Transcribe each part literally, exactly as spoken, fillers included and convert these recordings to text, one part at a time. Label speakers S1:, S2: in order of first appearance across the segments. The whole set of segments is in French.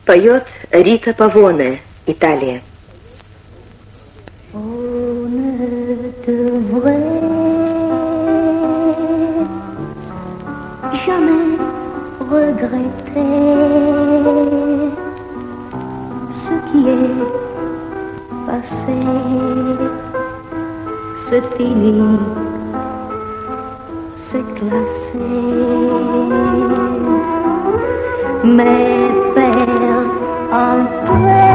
S1: Поет Рита Павоне, Италия.
S2: On ne devrait jamais regretter ce qui est passé, c'est fini, c'est classé. Mais faire entrer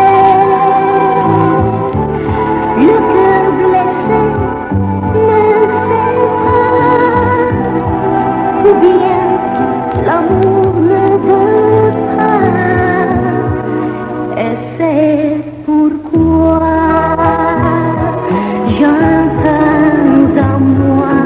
S2: le cœur blessé ne sait pas, ou bien l'amour ne veut pas, et c'est pourquoi j'entends en moi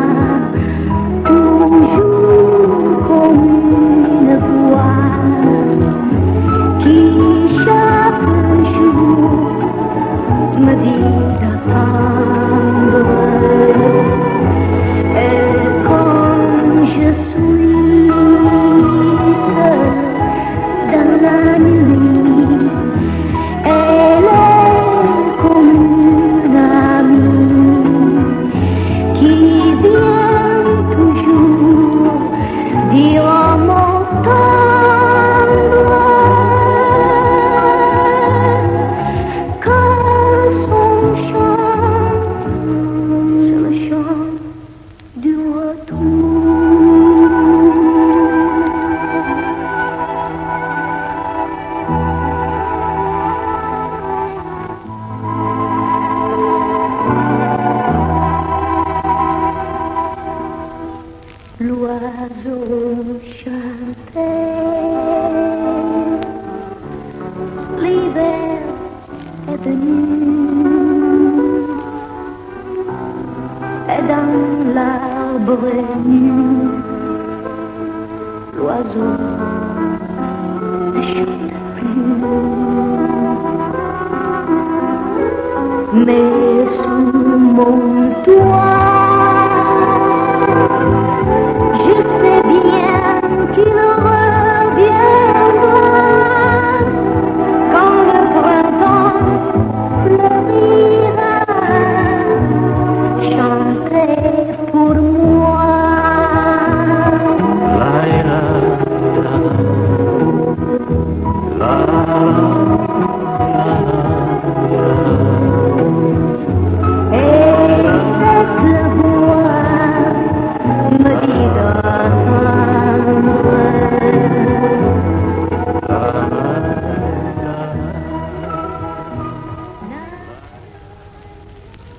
S2: toujours comme une voix qui chaque jour me dit d'attendre. Et quand je suis seule dans la nuit, elle est comme une amie qui vient toujours dire en mon tendre que son chant, c'est le chant du retour. L'oiseau chantait, l'hiver est venu, et dans l'arbre nu, l'oiseau ne chante plus. Mais sous mon toit,